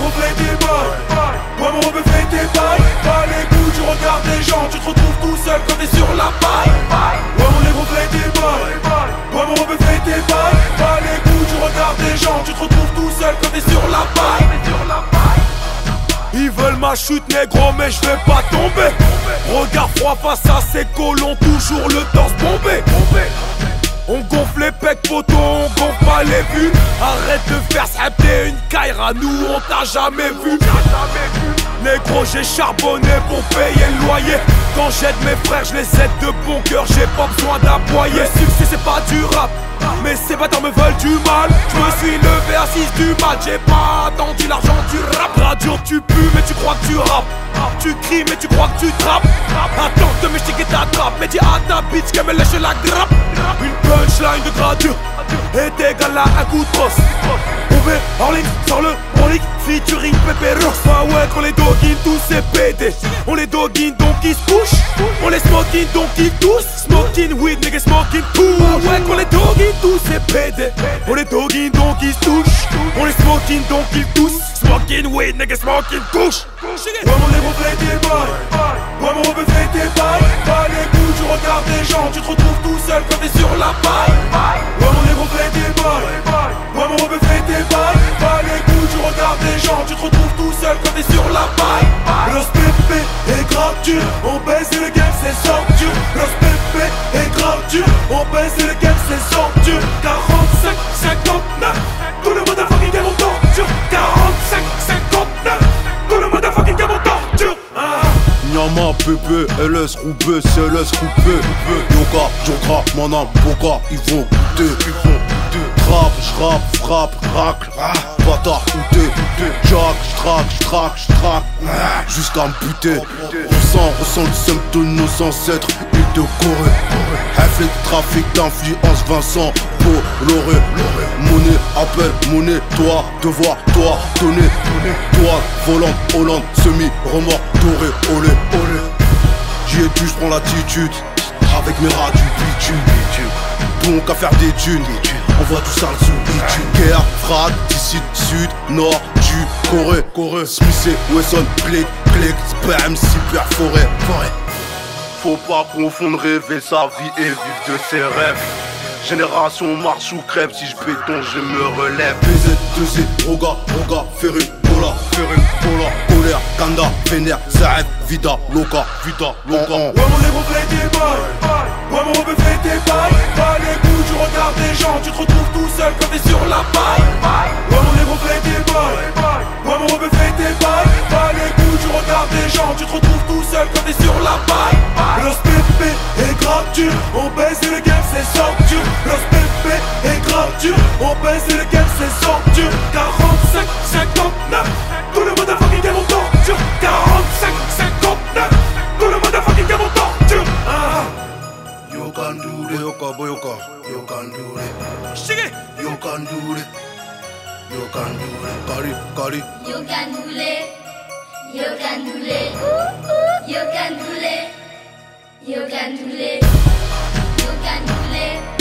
reflets des balles. Ouais mon rebeu fait tes bails. Pas les coups du regard des gens. Tu te retrouves tout seul quand t'es sur la paille. Ouais mon les reflets des balles. Ouais mon rebeu fait tes bails. Pas les coups du regard des gens. Tu te retrouves tout seul quand t'es sur la paille. Ils veulent ma chute négro mais je vais pas tomber. Regard froid face à ces colons, toujours le torse bombé. On gonfle les pecs potos, on gonfle pas les vues. Arrête de faire s'appeler une caïra, nous on t'a jamais vu. Négro j'ai charbonné pour payer le loyer. Quand j'aide mes frères je les aide de bon cœur, j'ai pas besoin d'appoyer. Le succès c'est pas du rap, mais ces bâtards me veulent du mal. Je me suis levé à 6 du mat, j'ai pas attendu l'argent du rap. Radio tu pues mais tu crois que tu rappes. Tu cries mais tu crois que tu trappes. Attends de m'échiquer ta trappe, mais dis à ta bitch qu'elle me lèche la grappe. Une punchline de gradure est égale à un coup de brosse. On met en ligne sur le brolic featuring Pépé Ross. Ah ouais quand les doggins tous c'est pété. On les doggins donc ils se couchent. On les smoking donc ils tous. Smoking weed nigga smoking push. Ah ouais quand les doggins tous c'est pété. On les doggins donc ils se touchent. On les smoking donc ils tous. Smoking weed nigga smoking push. Ouais mon négro fait tes bails. Ouais mon rebeu fait tes bails. Pas les coups du regard des gens. Tu te retrouves tout seul quand t'es sur la paille. Ouais mon négro fait tes bails. Ouais mon rebeu fait tes bails. Pas les coups du regard des gens. Tu te retrouves tout seul quand t'es sur la paille. Los Pépé est grave dur. On baisse et le game c'est sortir. Los Pépé est grave dur. On baisse et le game c'est sortir. 45, 59. Tout le motherfucking game en torture. 45, 59. Tout le motherfucking game en torture. Nyama bébé, LS roubé, CLS coupé. Yoga, Jogra, Manam, Boga, ils vont goûter. Trap, j'rappe, frappe, racle. Bâtard outé, jack, j'traque, jusqu'à me buter. Ressent le seum de nos ancêtres, ils de Corée. Inflict, trafic d'influence, Vincent, Bolloré. Monnaie, appel, monnaie, toi, devoir, toi, donner. Toi, volant, Hollande, semi-remorque, doré, olé. J'y ai dû, j'prends l'attitude, avec mes rats du bitume. Donc à faire des thunes, on voit tout ça sous bitume. Guerre, frappe, d'ici, sud, nord, du Corée. Smith et Wesson, clic, spam, cyber, forêt. Faut pas confondre rêver sa vie et vivre de ses rêves. Génération marche ou crève, si je béton je me relève. BZ, 2Z, Roga, Ferré, Bola, colère, Kanda, Vénère, Zaev, Vida, Loca. Ouais mon négro fait tes bails. Ouais mon rebeu fait tes bails. Pas les coups du regard des gens. Tu te retrouves tout seul quand t'es sur la paille. Ouais mon négro fait tes bails. Ouais mon rebeu fait tes bails. Pas les coups du regard des gens. Tu te retrouves tout seul quand t'es sur la paille. Los Pépé est grave dur. On baisse et le game c'est sortir. Los Pépé est grave dur. On baisse et le game c'est sortir. 45, 59. Tout le motherfucking game en torture. 45, 59. Tout le motherfucking game en torture. You can do it, boyoka. You can do it. Shiggy. You can do it. You can do it. Kari. You can do it. You can do it. You can do it. You can do it. You can do it.